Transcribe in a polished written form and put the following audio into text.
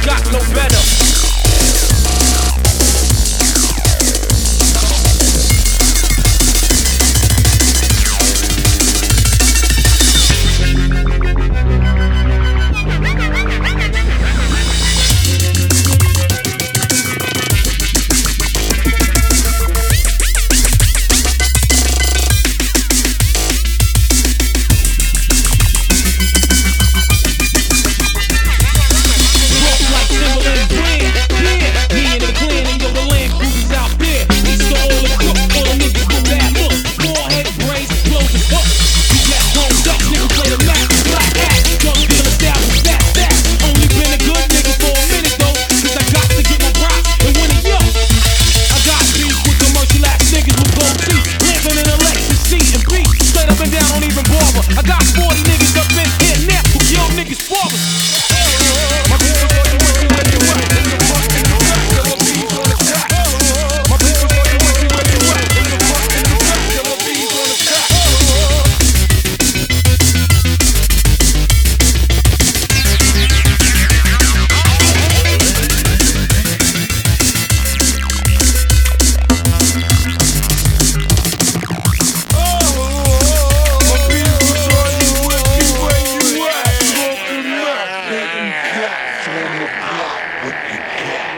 got no better. I got 40 niggas up in here now who kill niggas for us. My people know you with me when you at. In the fucking effect, killer bees on attack. My people know you with me when you at. In the fucking effect, killer bees on attack. What you got?